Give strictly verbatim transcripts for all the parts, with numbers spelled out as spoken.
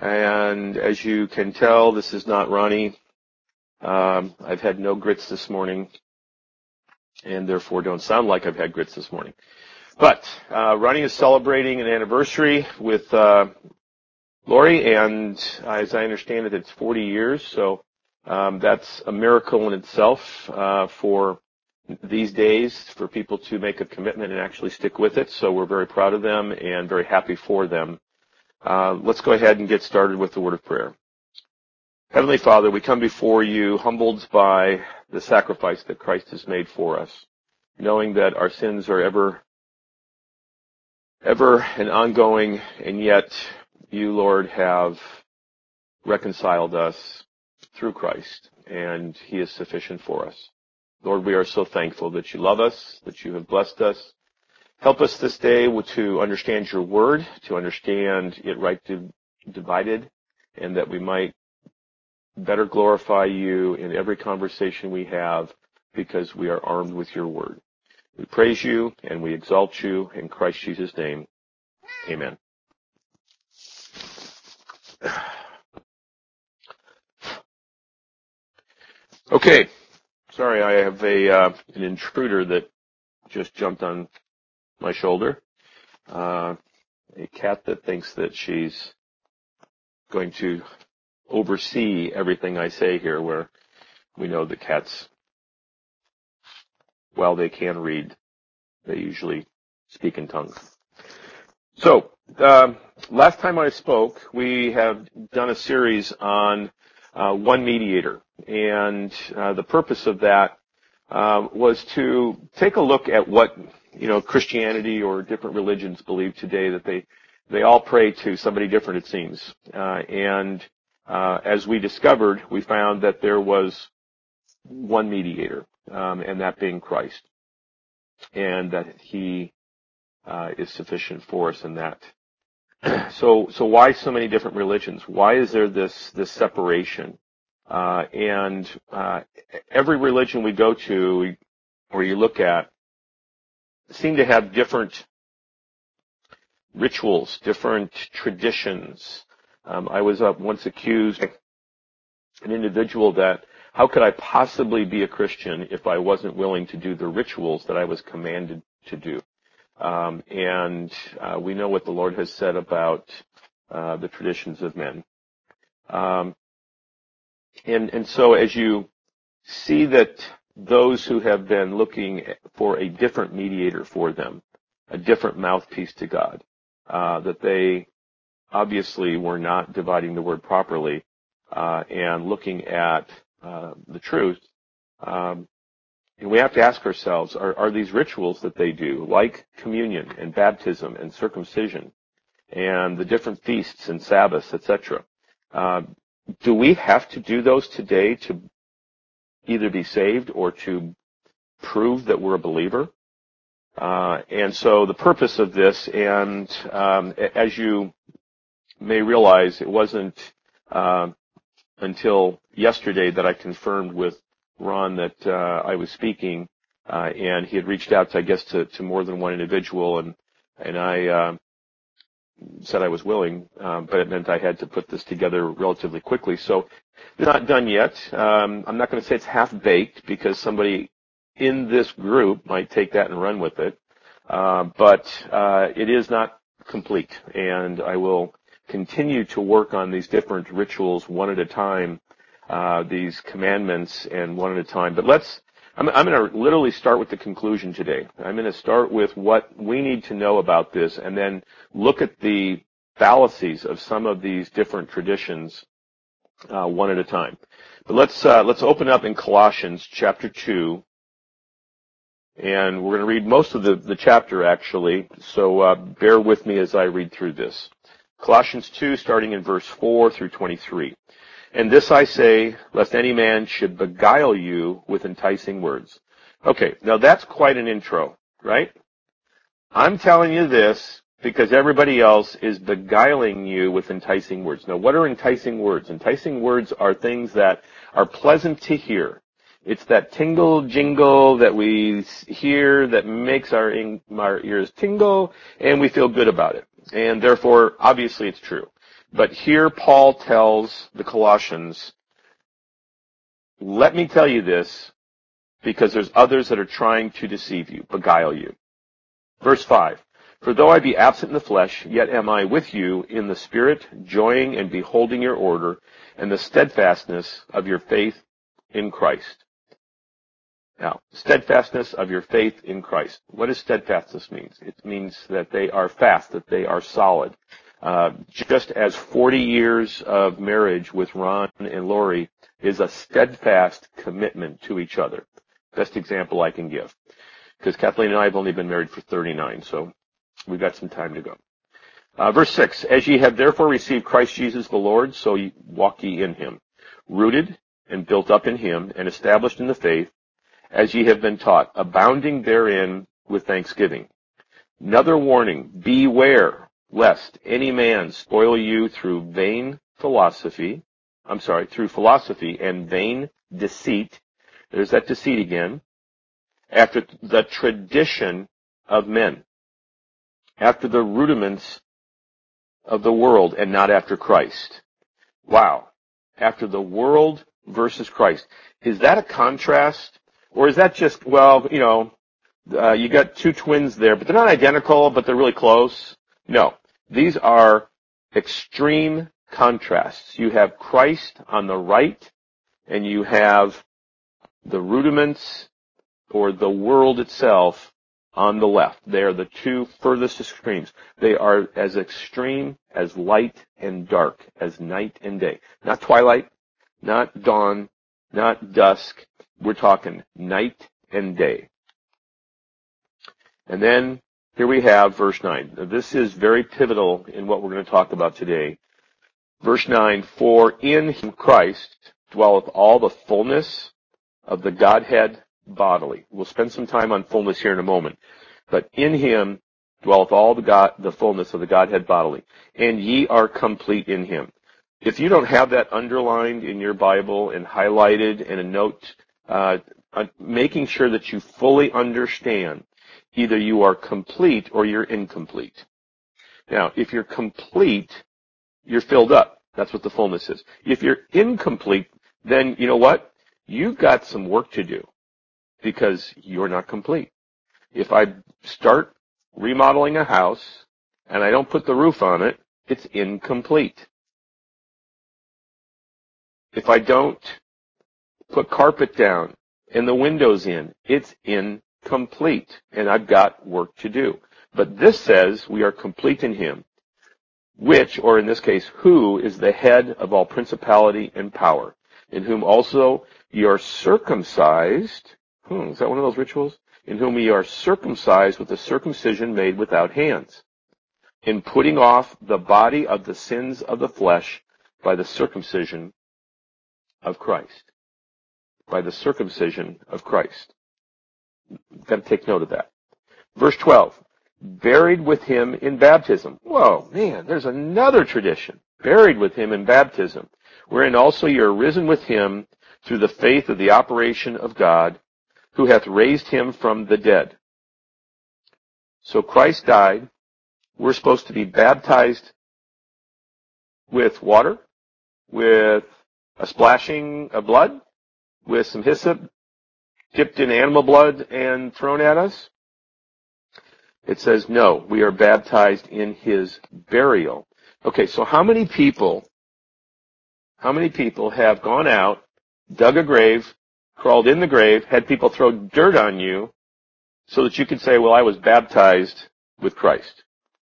And as you can tell, this is not Ronnie. Um, I've had no grits this morning, and therefore don't sound like I've had grits this morning. But uh, Ronnie is celebrating an anniversary with uh, Lori, and as I understand it, it's forty years. So um, that's a miracle in itself uh, for these days, for people to make a commitment and actually stick with it. So we're very proud of them and very happy for them. Uh, let's go ahead and get started with the word of prayer. Heavenly Father, we come before you humbled by the sacrifice that Christ has made for us, knowing that our sins are ever, ever and ongoing, and yet you, Lord, have reconciled us through Christ, and he is sufficient for us. Lord, we are so thankful that you love us, that you have blessed us. Help us this day to understand your word, to understand it rightly divided, and that we might better glorify you in every conversation we have because we are armed with your word. We praise you and we exalt you in Christ Jesus' name. Amen. Okay. Sorry, I have a uh, an intruder that just jumped on my shoulder. Uh, a cat that thinks that she's going to oversee everything I say here, where we know that cats, while they can read, they usually speak in tongues. So, um, last time I spoke, we have done a series on uh, one mediator, and uh, the purpose of that uh, was to take a look at what, you know, Christianity or different religions believe today, that they they all pray to somebody different, it seems. Uh, and uh, as we discovered, we found that there was one mediator, um, and that being Christ, and that he uh, is sufficient for us in that. So, so why so many different religions? Why is there this this separation? Uh, and uh, every religion we go to or you look at seem to have different rituals, different traditions. Um, I was uh, once accused an individual that how could I possibly be a Christian if I wasn't willing to do the rituals that I was commanded to do? Um, and uh, we know what the Lord has said about uh, the traditions of men. Um, and, and so as you see that those who have been looking for a different mediator for them, a different mouthpiece to God, uh, that they obviously were not dividing the word properly uh, and looking at uh, the truth. Um, and we have to ask ourselves, are, are these rituals that they do, like communion and baptism and circumcision and the different feasts and Sabbaths, et cetera, uh, do we have to do those today to either be saved or to prove that we're a believer? Uh, and so the purpose of this, and um, as you may realize, it wasn't uh, until yesterday that I confirmed with Ron that uh, I was speaking, uh, and he had reached out, to, I guess, to, to more than one individual, and and I uh, said I was willing, um, but it meant I had to put this together relatively quickly. So it's not done yet. Um, I'm not going to say it's half-baked because somebody in this group might take that and run with it, uh, but uh, it is not complete, and I will continue to work on these different rituals one at a time, uh, these commandments, and one at a time. But let's, I'm, I'm going to literally start with the conclusion today. I'm going to start with what we need to know about this, and then look at the fallacies of some of these different traditions uh, one at a time. But let's uh, let's open up in Colossians chapter two, and we're going to read most of the, the chapter actually. So uh, bear with me as I read through this. Colossians two, starting in verse four through twenty-three. And this I say, lest any man should beguile you with enticing words. Okay, now that's quite an intro, right? I'm telling you this because everybody else is beguiling you with enticing words. Now, what are enticing words? Enticing words are things that are pleasant to hear. It's that tingle jingle that we hear that makes our, our ears tingle, and we feel good about it. And therefore, obviously, it's true. But here Paul tells the Colossians, let me tell you this, because there's others that are trying to deceive you, beguile you. Verse five, for though I be absent in the flesh, yet am I with you in the spirit, joying and beholding your order and the steadfastness of your faith in Christ. Now, steadfastness of your faith in Christ. What does steadfastness mean? It means that they are fast, that they are solid. Uh, just as forty years of marriage with Ron and Lori is a steadfast commitment to each other. Best example I can give. Because Kathleen and I have only been married for thirty-nine, so we've got some time to go. Uh, verse six, as ye have therefore received Christ Jesus the Lord, so ye walk ye in him, rooted and built up in him, and established in the faith, as ye have been taught, abounding therein with thanksgiving. Another warning, beware lest any man spoil you through vain philosophy, I'm sorry, through philosophy and vain deceit. There's that deceit again. After the tradition of men, after the rudiments of the world and not after Christ. Wow. After the world versus Christ. Is that a contrast? Or is that just, well, you know, uh, you got two twins there, but they're not identical, but they're really close? No. These are extreme contrasts. You have Christ on the right, and you have the rudiments or the world itself on the left. They are the two furthest extremes. They are as extreme as light and dark, as night and day. Not twilight, not dawn, not dusk. We're talking night and day. And then here we have verse nine. Now, this is very pivotal in what we're going to talk about today. Verse nine, for in him Christ dwelleth all the fullness of the Godhead bodily. We'll spend some time on fullness here in a moment. But in him dwelleth all the God, the fullness of the Godhead bodily. And ye are complete in him. If you don't have that underlined in your Bible and highlighted and a note, uh, uh, making sure that you fully understand, either you are complete or you're incomplete. Now, if you're complete, you're filled up. That's what the fullness is. If you're incomplete, then you know what? You've got some work to do because you're not complete. If I start remodeling a house and I don't put the roof on it, it's incomplete. If I don't put carpet down and the windows in, it's incomplete, and I've got work to do. But this says we are complete in him, which, or in this case, who is the head of all principality and power, in whom also ye are circumcised. Hmm, is that one of those rituals? In whom ye are circumcised with the circumcision made without hands, in putting off the body of the sins of the flesh by the circumcision of Christ. By the circumcision of Christ. You've got to take note of that. Verse twelve, buried with him in baptism. Whoa, man, there's another tradition. Buried with him in baptism, wherein also ye are risen with him through the faith of the operation of God, who hath raised him from the dead. So Christ died. We're supposed to be baptized with water, with a splashing of blood, with some hyssop dipped in animal blood and thrown at us. It says, no, we are baptized in his burial. Okay, so how many people, how many people have gone out, dug a grave, crawled in the grave, had people throw dirt on you so that you could say, well, I was baptized with Christ?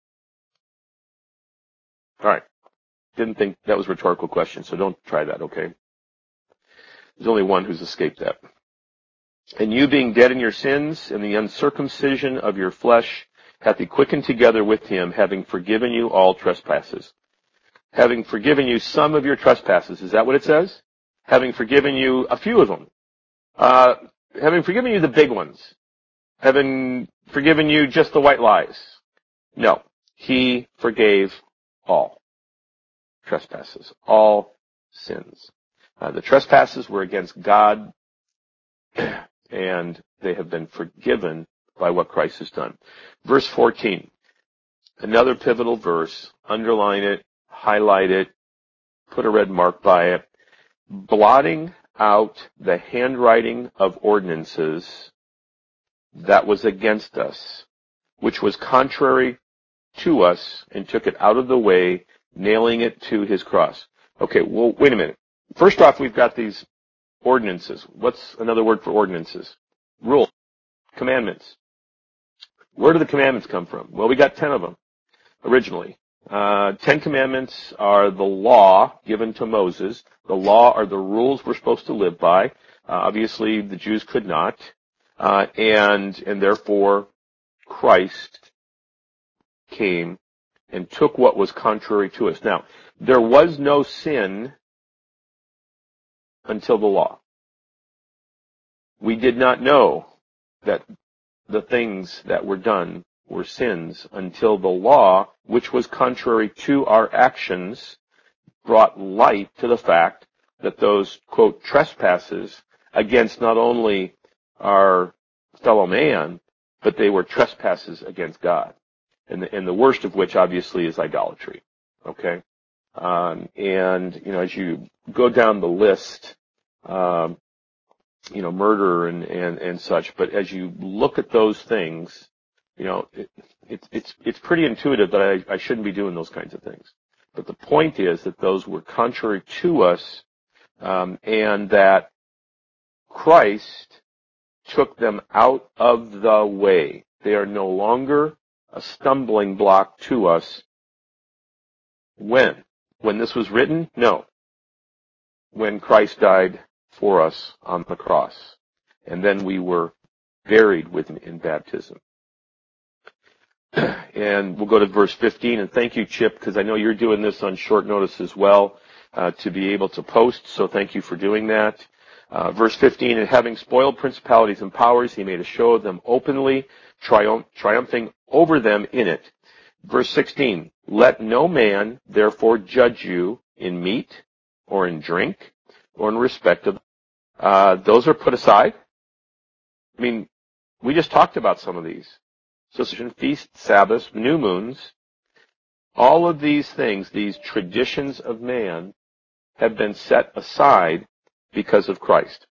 All right. Didn't think that was a rhetorical question, so don't try that, okay? There's only one who's escaped that. And you being dead in your sins and the uncircumcision of your flesh hath he quickened together with him, having forgiven you all trespasses. Having forgiven you some of your trespasses. Is that what it says? Having forgiven you a few of them. Uh, having forgiven you the big ones. Having forgiven you just the white lies. No. He forgave all trespasses, all sins. Uh, the trespasses were against God, and they have been forgiven by what Christ has done. Verse fourteen, another pivotal verse. Underline it, highlight it, put a red mark by it, blotting out the handwriting of ordinances that was against us, which was contrary to us, and took it out of the way, nailing it to his cross. Okay, well, wait a minute. First off, we've got these ordinances. What's another word for ordinances? Rule. Commandments. Where do the commandments come from? Well, we got ten of them originally. Uh, Ten Commandments are the law given to Moses. The law are the rules we're supposed to live by. Uh, obviously, the Jews could not, uh, and and therefore Christ came and took what was contrary to us. Now, there was no sin until the law. We did not know that the things that were done were sins until the law, which was contrary to our actions, brought light to the fact that those, quote, trespasses against not only our fellow man, but they were trespasses against God. And the, and the worst of which, obviously, is idolatry. Okay? Um, and, you know, as you go down the list, um, you know, murder and, and, and such, but as you look at those things, you know, it, it, it's it's pretty intuitive that I, I shouldn't be doing those kinds of things. But the point is that those were contrary to us, um, and that Christ took them out of the way. They are no longer a stumbling block to us. When? When this was written? No. When Christ died for us on the cross. And then we were buried with him in baptism. And we'll go to verse fifteen, and thank you, Chip, because I know you're doing this on short notice as well, uh, to be able to post, so thank you for doing that. Uh, verse fifteen, and having spoiled principalities and powers, he made a show of them openly, triumph, triumphing over them in it. Verse sixteen, let no man therefore judge you in meat, or in drink, or in respect of, uh, those are put aside. I mean, we just talked about some of these. So, feasts, Sabbaths, new moons, all of these things, these traditions of man, have been set aside because of Christ.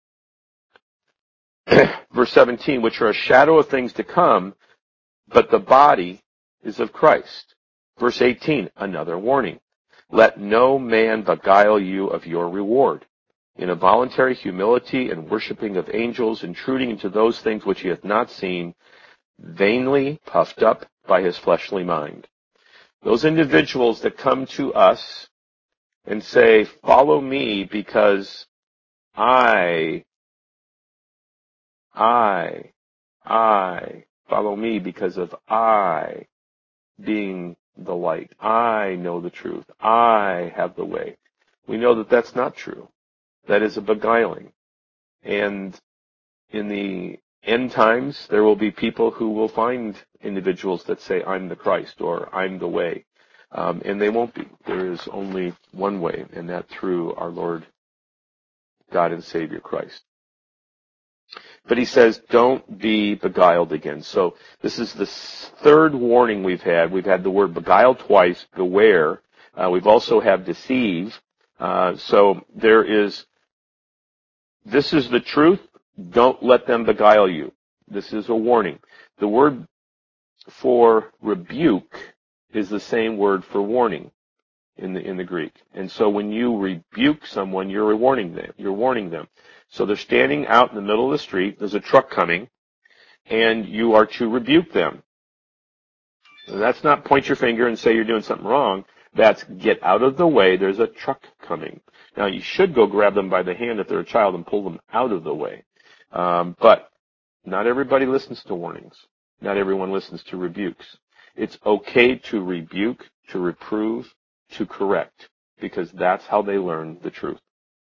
Verse seventeen, which are a shadow of things to come, but the body is of Christ. Verse eighteen, another warning. Let no man beguile you of your reward, in a voluntary humility and worshiping of angels, intruding into those things which he hath not seen, vainly puffed up by his fleshly mind. Those individuals that come to us and say, follow me because I, I, I, follow me because of I being the light. I know the truth. I have the way. We know that that's not true. That is a beguiling. And in the end times, there will be people who will find individuals that say, I'm the Christ, or I'm the way. Um, and they won't be. There is only one way, and that through our Lord, God and Savior Christ. But he says, don't be beguiled again. So this is the third warning we've had. We've had the word beguile twice, beware. Uh, we've also had deceive. Uh, so there is, this is the truth. Don't let them beguile you. This is a warning. The word for rebuke is the same word for warning in the in the Greek. And so when you rebuke someone, you're warning them. You're warning them. So they're standing out in the middle of the street. There's a truck coming, and you are to rebuke them. And that's not point your finger and say you're doing something wrong. That's get out of the way. There's a truck coming. Now, you should go grab them by the hand if they're a child and pull them out of the way. Um, but not everybody listens to warnings. Not everyone listens to rebukes. It's okay to rebuke, to reprove, to correct, because that's how they learn the truth.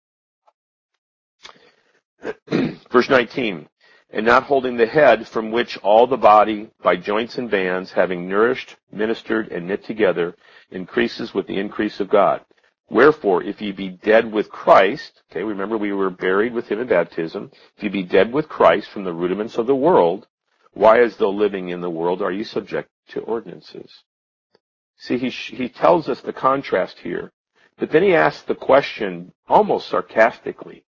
Verse nineteen, and not holding the head, from which all the body, by joints and bands, having nourished, ministered, and knit together, increases with the increase of God. Wherefore, if ye be dead with Christ, okay, remember we were buried with him in baptism, if ye be dead with Christ from the rudiments of the world, why as though living in the world are ye subject to ordinances? See, he, he tells us the contrast here, but then he asks the question almost sarcastically.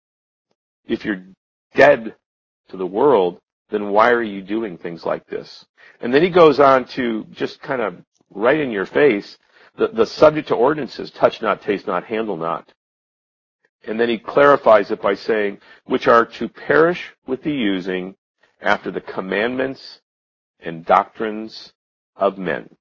If you're dead to the world, then why are you doing things like this? And then he goes on to just kind of right in your face, the, the subject to ordinances, touch not, taste not, handle not. And then he clarifies it by saying, which are to perish with the using after the commandments and doctrines of men.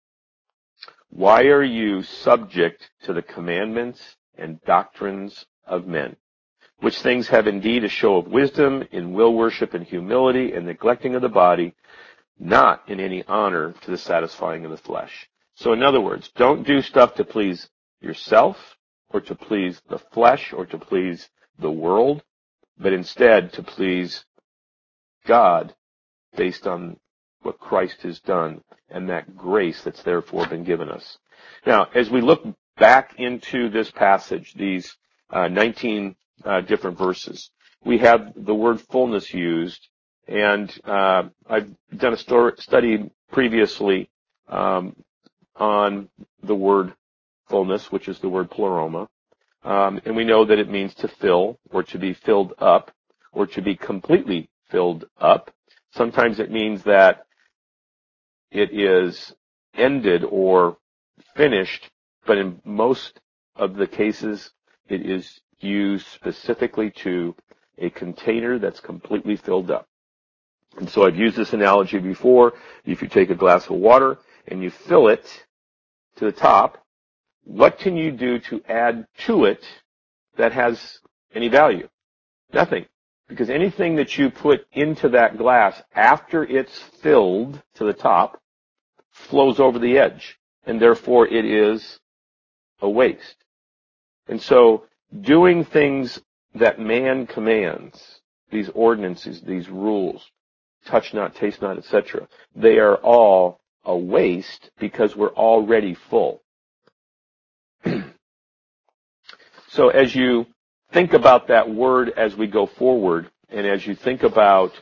Why are you subject to the commandments and doctrines of men? Which things have indeed a show of wisdom in will worship and humility and neglecting of the body, not in any honor to the satisfying of the flesh. So in other words, don't do stuff to please yourself or to please the flesh or to please the world, but instead to please God based on what Christ has done and that grace that's therefore been given us. Now, as we look back into this passage, these uh, nineteen uh, different verses, we have the word fullness used, and uh, I've done a story, study previously um, on the word fullness, which is the word pleroma, um, and we know that it means to fill or to be filled up or to be completely filled up. Sometimes it means that it is ended or finished, but in most of the cases, it is used specifically to a container that's completely filled up. And so I've used this analogy before. If you take a glass of water and you fill it to the top, what can you do to add to it that has any value? Nothing. Because anything that you put into that glass after it's filled to the top flows over the edge, and therefore it is a waste. And so doing things that man commands, these ordinances, these rules, touch not, taste not, et cetera, they are all a waste because we're already full. So as you think about that word as we go forward, and as you think about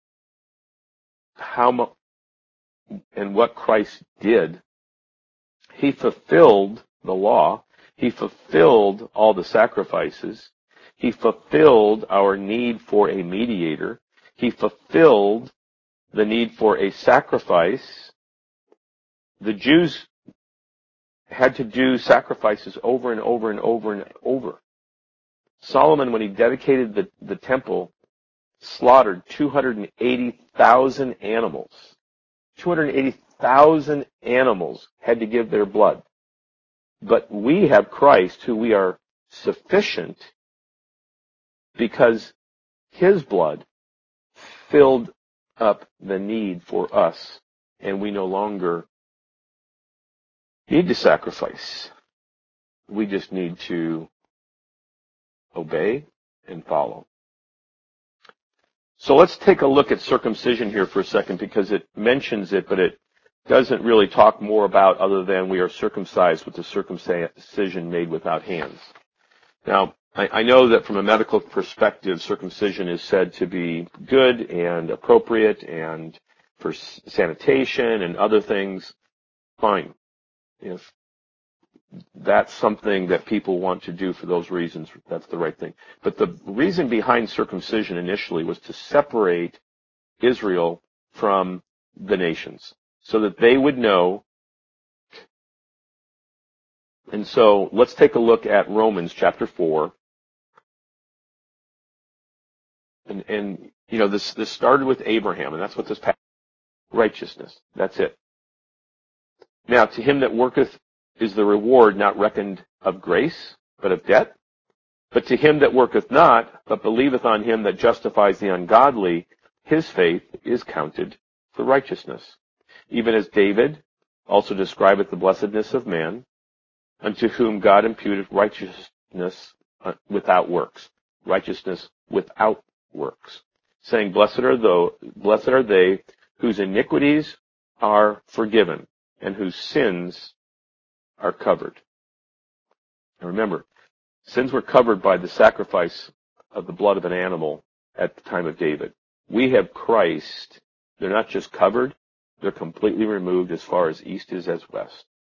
how much and what Christ did, he fulfilled the law. He fulfilled all the sacrifices. He fulfilled our need for a mediator. He fulfilled the need for a sacrifice. The Jews had to do sacrifices over and over and over and over. Solomon, when he dedicated the, the temple, slaughtered two hundred eighty thousand animals. two hundred eighty thousand animals had to give their blood. But we have Christ, who we are sufficient because his blood filled up the need for us, and we no longer need to sacrifice. We just need to obey and follow. So let's take a look at circumcision here for a second, because it mentions it, but it doesn't really talk more about other than we are circumcised with the circumcision made without hands. Now, I, I know that from a medical perspective, circumcision is said to be good and appropriate and for sanitation and other things. Fine. If that's something that people want to do for those reasons, that's the right thing. But the reason behind circumcision initially was to separate Israel from the nations so that they would know. And so let's take a look at Romans chapter four. And, and you know, this, this started with Abraham, and that's what this passage is. Righteousness. That's it. Now, to him that worketh is the reward not reckoned of grace, but of debt. But to him that worketh not, but believeth on him that justifies the ungodly, his faith is counted for righteousness. Even as David also describeth the blessedness of man, unto whom God imputed righteousness without works. Righteousness without works. Saying, blessed are, those, blessed are they whose iniquities are forgiven and whose sins are covered. And remember, sins were covered by the sacrifice of the blood of an animal at the time of David. We have Christ. They're not just covered, they're completely removed as far as east is as west.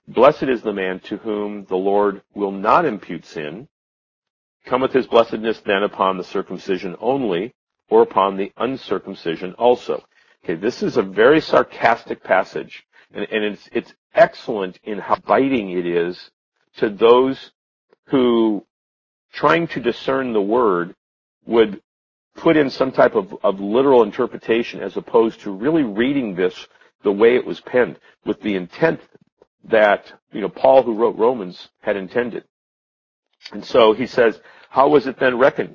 Blessed is the man to whom the Lord will not impute sin. Cometh his blessedness then upon the circumcision only, or upon the uncircumcision also? Okay, this is a very sarcastic passage, and, and it's, it's excellent in how biting it is to those who, trying to discern the word, would put in some type of, of literal interpretation as opposed to really reading this the way it was penned, with the intent that, you know, Paul, who wrote Romans, had intended. And so he says, how was it then reckoned?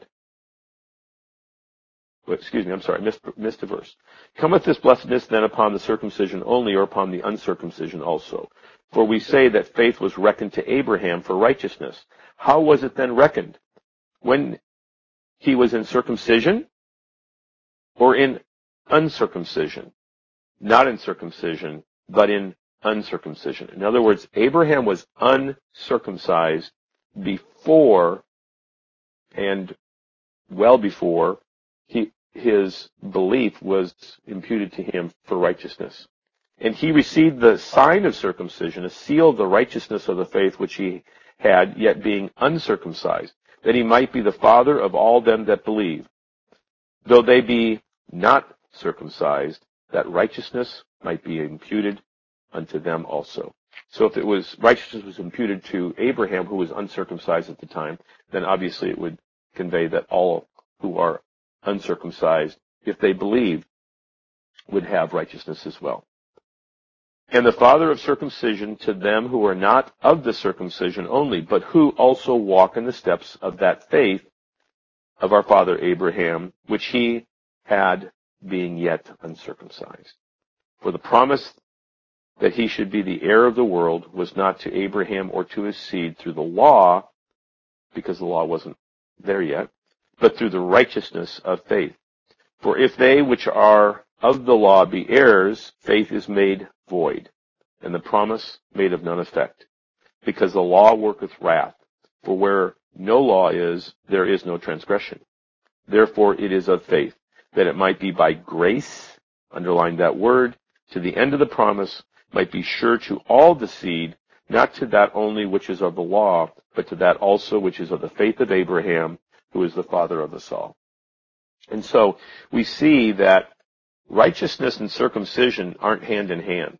Well, excuse me, I'm sorry, missed, missed a verse. Cometh this blessedness then upon the circumcision only, or upon the uncircumcision also? For we say that faith was reckoned to Abraham for righteousness. How was it then reckoned? When he was in circumcision or in uncircumcision? Not in circumcision, but in uncircumcision. In other words, Abraham was uncircumcised before and well before he, his belief was imputed to him for righteousness. And he received the sign of circumcision, a seal of the righteousness of the faith which he had, yet being uncircumcised, that he might be the father of all them that believe, though they be not circumcised, that righteousness might be imputed unto them also. So if it was, righteousness was imputed to Abraham, who was uncircumcised at the time, then obviously it would convey that all who are uncircumcised, if they believe, would have righteousness as well. And the father of circumcision to them who are not of the circumcision only, but who also walk in the steps of that faith of our father Abraham, which he had being yet uncircumcised. For the promise that he should be the heir of the world was not to Abraham or to his seed through the law, because the law wasn't there yet, but through the righteousness of faith. For if they which are of the law be heirs, faith is made void, and the promise made of none effect, because the law worketh wrath. For where no law is, there is no transgression. Therefore it is of faith, that it might be by grace, underline that word, to the end of the promise, might be sure to all the seed, not to that only which is of the law, but to that also which is of the faith of Abraham, who is the father of us all. And so we see that righteousness and circumcision aren't hand in hand.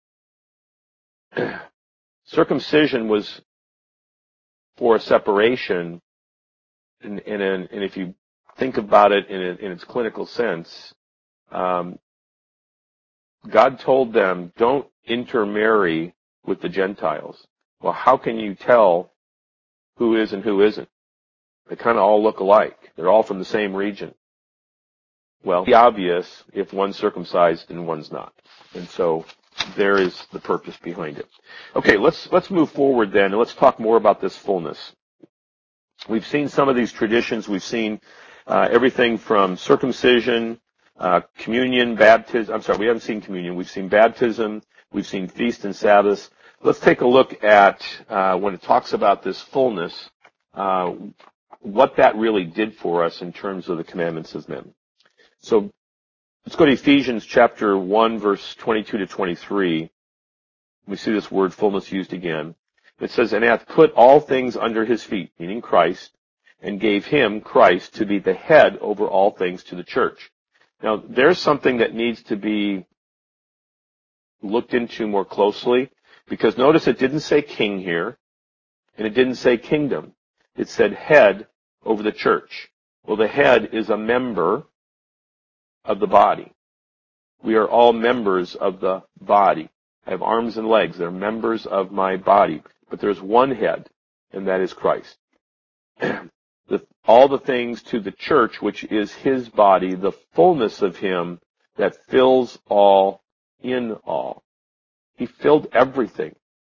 Circumcision was for a separation, and, and, and if you think about it in, a, in its clinical sense, um, God told them, don't intermarry with the Gentiles. Well, how can you tell who is and who isn't? They kind of all look alike. They're all from the same region. Well, it's obvious if one's circumcised and one's not. And so there is the purpose behind it. Okay, let's let's move forward then, and let's talk more about this fullness. We've seen some of these traditions. We've seen uh, everything from circumcision, uh, communion, baptism. I'm sorry, we haven't seen communion. We've seen baptism. We've seen feast and Sabbaths. Let's take a look at uh, when it talks about this fullness, uh, what that really did for us in terms of the commandments of men. So let's go to Ephesians chapter one, verse twenty-two to twenty-three. We see this word fullness used again. It says, and hath put all things under his feet, meaning Christ, and gave him, Christ, to be the head over all things to the church. Now, there's something that needs to be looked into more closely, because notice it didn't say king here, and it didn't say kingdom. It said head over the church. Well, the head is a member of the body. We are all members of the body. I have arms and legs. They're members of my body. But there's one head, and that is Christ. the, all the things to the church, which is his body, the fullness of him that fills all in all. He filled everything.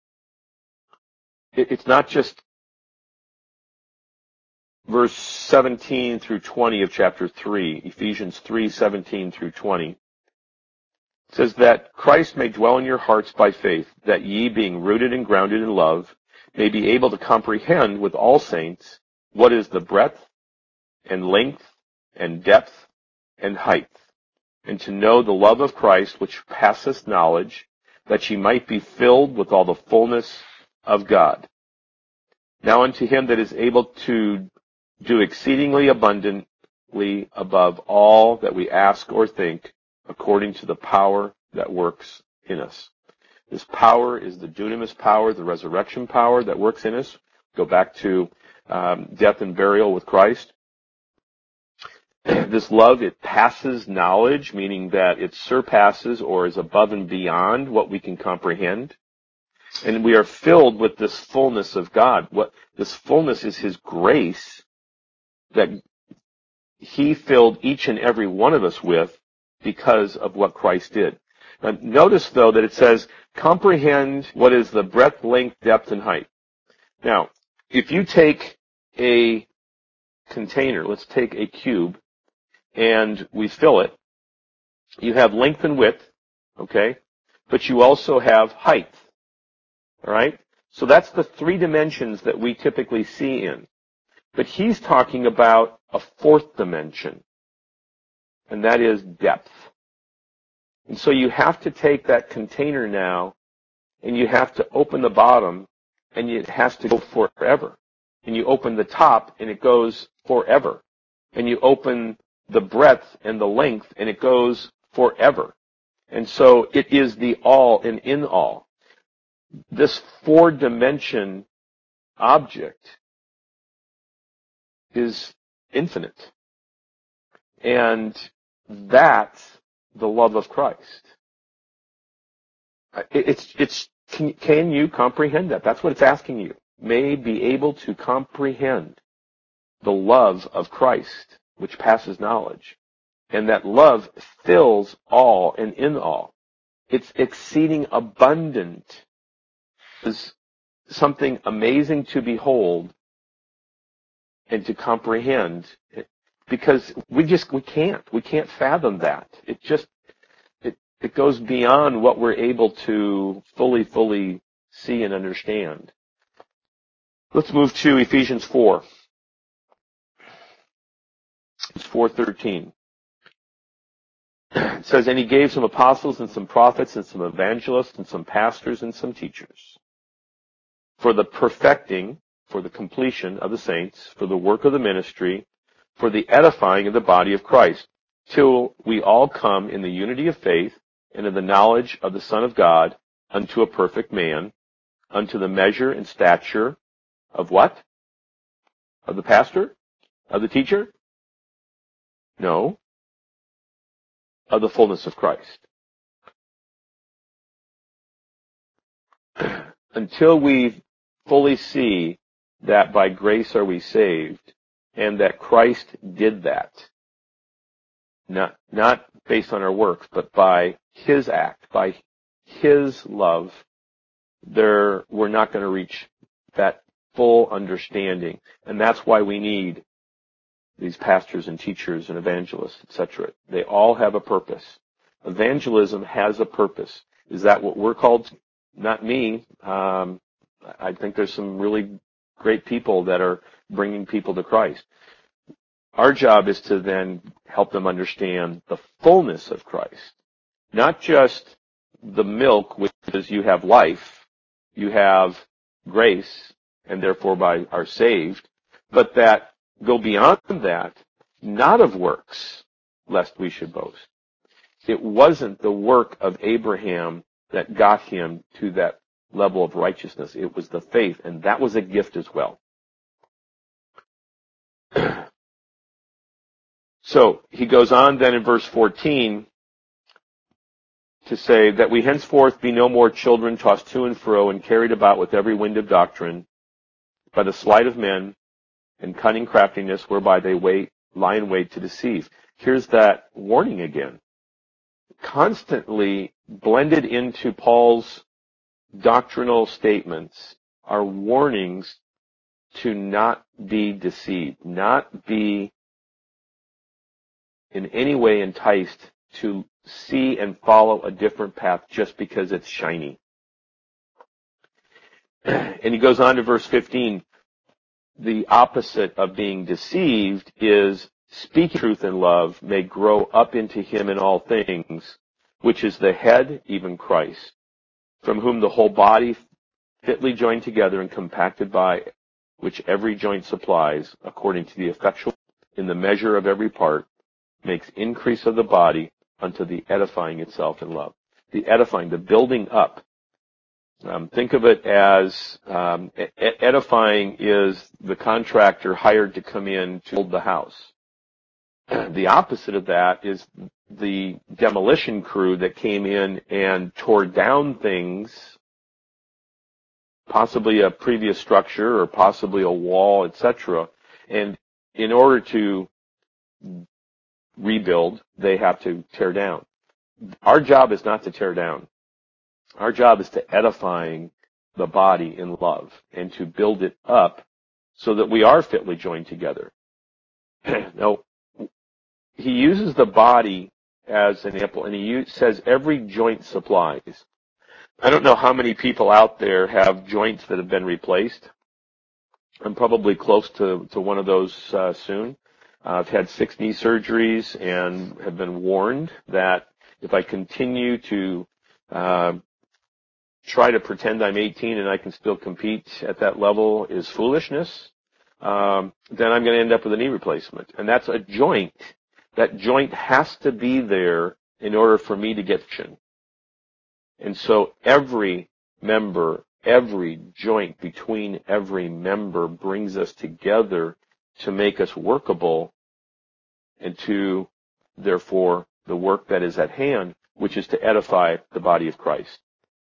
It, it's not just verse seventeen through twenty of chapter three, Ephesians three, seventeen through twenty. It says that Christ may dwell in your hearts by faith, that ye, being rooted and grounded in love, may be able to comprehend with all saints what is the breadth and length and depth and height, and to know the love of Christ which passeth knowledge, that ye might be filled with all the fullness of God. Now unto him that is able to do exceedingly abundantly above all that we ask or think, according to the power that works in us. This power is the dunamis power, the resurrection power that works in us. Go back to um, death and burial with Christ. This love, it passes knowledge, meaning that it surpasses or is above and beyond what we can comprehend. And we are filled with this fullness of God. What this fullness is his grace that he filled each and every one of us with because of what Christ did. Now, notice, though, that it says, comprehend what is the breadth, length, depth, and height. Now, if you take a container, let's take a cube, and we fill it, you have length and width, okay? But you also have height, all right? So that's the three dimensions that we typically see in. But he's talking about a fourth dimension, and that is depth. And so you have to take that container now, and you have to open the bottom, and it has to go forever. And you open the top, and it goes forever. And you open the breadth and the length, and it goes forever. And so it is the all and in all. This four-dimension object is infinite. And that's the love of Christ. It's, it's, can, can you comprehend that? That's what it's asking you. May be able to comprehend the love of Christ, which passes knowledge. And that love fills all and in all. It's exceeding abundant. It's something amazing to behold and to comprehend, because we just, we can't. We can't fathom that. It just, it, it goes beyond what we're able to fully, fully see and understand. Let's move to Ephesians four. It's four thirteen. It says, and he gave some apostles and some prophets and some evangelists and some pastors and some teachers for the perfecting, for the completion of the saints, for the work of the ministry, for the edifying of the body of Christ, till we all come in the unity of faith and in the knowledge of the Son of God, unto a perfect man, unto the measure and stature of what? Of the pastor? Of the teacher? No. Of the fullness of Christ. Until we fully see that by grace are we saved, and that Christ did that, not, not based on our works, but by his act, by his love, there, we're not going to reach that full understanding. And that's why we need these pastors and teachers and evangelists, et cetera. They all have a purpose. Evangelism has a purpose. Is that what we're called? Not me. Um, I think there's some really great people that are bringing people to Christ. Our job is to then help them understand the fullness of Christ. Not just the milk, which is you have life, you have grace, and therefore by are saved, but that go beyond that, not of works, lest we should boast. It wasn't the work of Abraham that got him to that level of righteousness. It was the faith, and that was a gift as well. So he goes on then in verse fourteen to say that we henceforth be no more children tossed to and fro and carried about with every wind of doctrine by the sleight of men and cunning craftiness whereby they wait, lie in wait to deceive. Here's that warning again. Constantly blended into Paul's doctrinal statements are warnings to not be deceived, not be in any way enticed to see and follow a different path just because it's shiny. And he goes on to verse fifteen. The opposite of being deceived is speaking truth in love may grow up into him in all things, which is the head, even Christ. from whom the whole body, fitly joined together and compacted by which every joint supplies, according to the effectual in the measure of every part, makes increase of the body unto the edifying itself in love. The edifying, the building up. Um, think of it as um, edifying is the contractor hired to come in to build the house. The opposite of that is the demolition crew that came in and tore down things, possibly a previous structure or possibly a wall, et cetera. And in order to rebuild, they have to tear down. Our job is not to tear down. Our job is to edifying the body in love and to build it up so that we are fitly joined together. Now, he uses the body as an example, and he use, says every joint supplies. I don't know how many people out there have joints that have been replaced. I'm probably close to, to one of those uh, soon. Uh, I've had six knee surgeries and have been warned that if I continue to uh, try to pretend I'm eighteen and I can still compete at that level is foolishness, um, then I'm going to end up with a knee replacement. And that's a joint. That joint has to be there in order for me to get action. And so every member, every joint between every member brings us together to make us workable and to, therefore, the work that is at hand, which is to edify the body of Christ.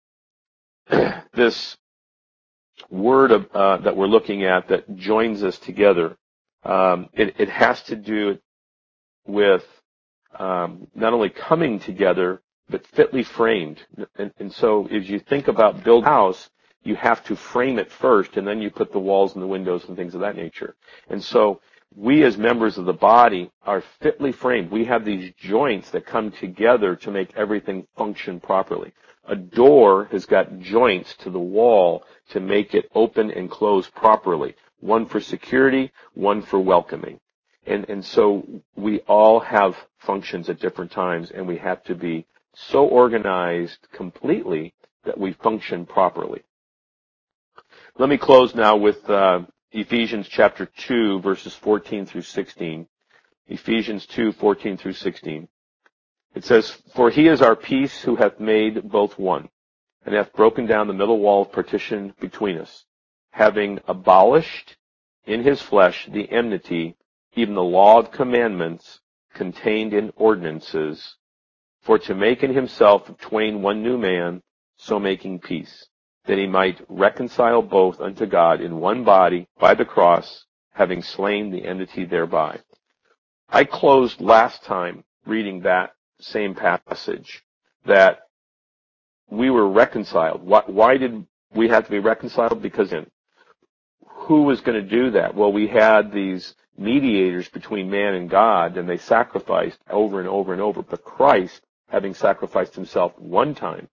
This word of, uh, that we're looking at that joins us together, um, it, it has to do with um, not only coming together, but fitly framed. And, and so as you think about build a house, you have to frame it first, and then you put the walls and the windows and things of that nature. And so we as members of the body are fitly framed. We have these joints that come together to make everything function properly. A door has got joints to the wall to make it open and close properly. One for security, one for welcoming. And, and so we all have functions at different times, and we have to be so organized completely that we function properly. Let me close now with uh, Ephesians chapter two, verses fourteen through sixteen. Ephesians two, fourteen through sixteen. It says, "For he is our peace, who hath made both one, and hath broken down the middle wall of partition between us, having abolished in his flesh the enmity, even the law of commandments contained in ordinances, for to make in himself of twain one new man, so making peace, that he might reconcile both unto God in one body by the cross, having slain the enmity thereby." I closed last time reading that same passage, that we were reconciled. Why, why did we have to be reconciled? Because in who was going to do that? Well, we had these mediators between man and God, and they sacrificed over and over and over. But Christ, having sacrificed himself one time,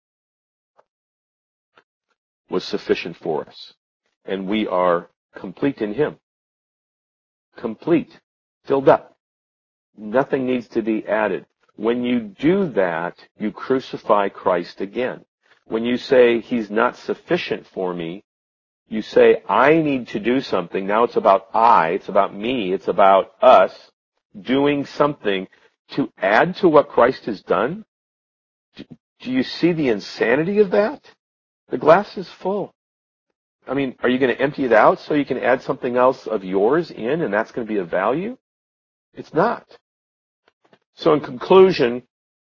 was sufficient for us. And we are complete in him. Complete. Filled up. Nothing needs to be added. When you do that, you crucify Christ again. When you say he's not sufficient for me, you say, I need to do something. Now it's about I, it's about me, it's about us doing something to add to what Christ has done. Do you see the insanity of that? The glass is full. I mean, are you going to empty it out so you can add something else of yours in and that's going to be of value? It's not. So in conclusion,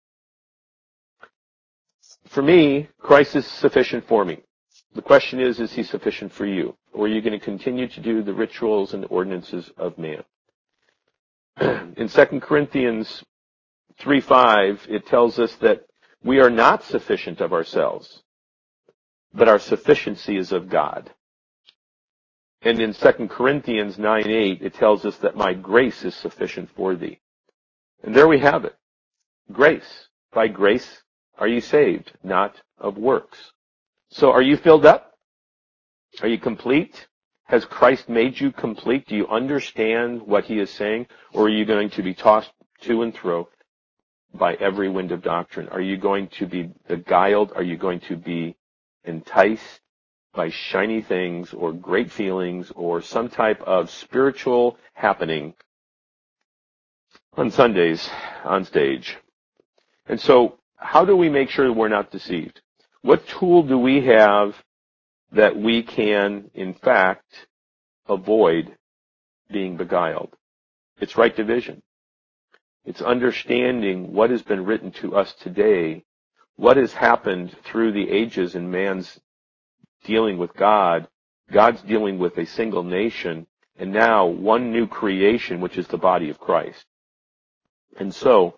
for me, Christ is sufficient for me. The question is, is he sufficient for you? Or are you going to continue to do the rituals and ordinances of man? In Second Corinthians three five, it tells us that we are not sufficient of ourselves, but our sufficiency is of God. And in Second Corinthians nine eight, it tells us that my grace is sufficient for thee. And there we have it. Grace. By grace are you saved, not of works. So are you filled up? Are you complete? Has Christ made you complete? Do you understand what he is saying? Or are you going to be tossed to and fro by every wind of doctrine? Are you going to be beguiled? Are you going to be enticed by shiny things or great feelings or some type of spiritual happening on Sundays on stage. And so how do we make sure we're not deceived? What tool do we have that we can, in fact, avoid being beguiled? It's right division. It's understanding what has been written to us today, what has happened through the ages in man's dealing with God. God's dealing with a single nation, and now one new creation, which is the body of Christ. And so,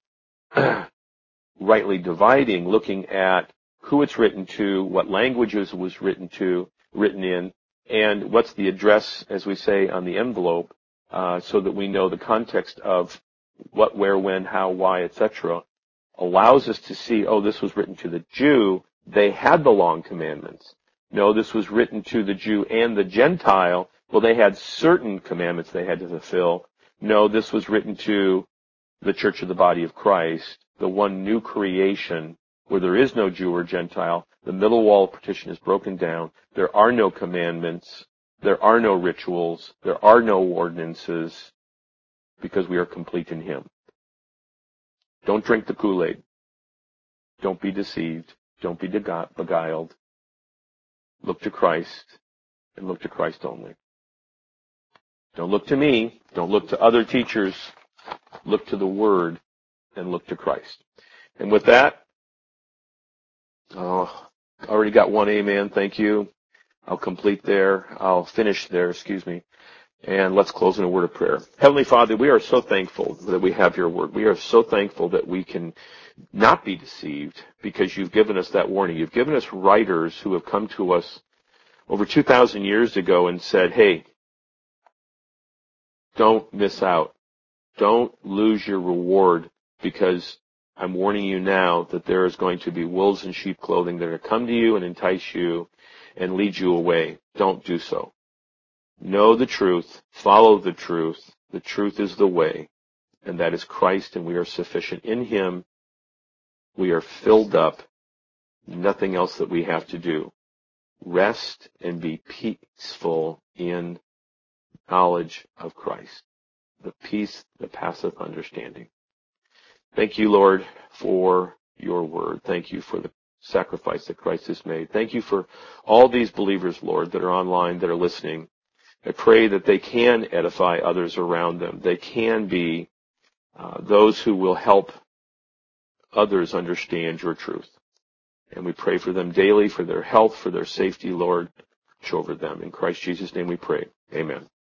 rightly dividing, looking at who it's written to, what languages it was written to, written in, and what's the address, as we say, on the envelope, uh, so that we know the context of what, where, when, how, why, et cetera, allows us to see, oh, this was written to the Jew. They had the long commandments. No, this was written to the Jew and the Gentile. Well, they had certain commandments they had to fulfill. No, this was written to the church of the body of Christ, the one new creation where there is no Jew or Gentile. The middle wall of partition is broken down. There are no commandments. There are no rituals. There are no ordinances because we are complete in Him. Don't drink the Kool-Aid. Don't be deceived. Don't be beguiled. Look to Christ and look to Christ only. Don't look to me. Don't look to other teachers. Look to the Word and look to Christ. And with that, oh, I already got one amen. Thank you. I'll complete there. I'll finish there, excuse me. And let's close in a word of prayer. Heavenly Father, we are so thankful that we have your word. We are so thankful that we can not be deceived because you've given us that warning. You've given us writers who have come to us over two thousand years ago and said, hey, don't miss out. Don't lose your reward because I'm warning you now that there is going to be wolves in sheep clothing that are going to come to you and entice you and lead you away. Don't do so. Know the truth. Follow the truth. The truth is the way, and that is Christ, and we are sufficient in Him. We are filled up. Nothing else that we have to do. Rest and be peaceful in knowledge of Christ. The peace that passeth understanding. Thank you, Lord, for your word. Thank you for the sacrifice that Christ has made. Thank you for all these believers, Lord, that are online, that are listening. I pray that they can edify others around them. They can be uh, those who will help others understand your truth. And we pray for them daily, for their health, for their safety, Lord. Watch over them. In Christ Jesus' name we pray. Amen.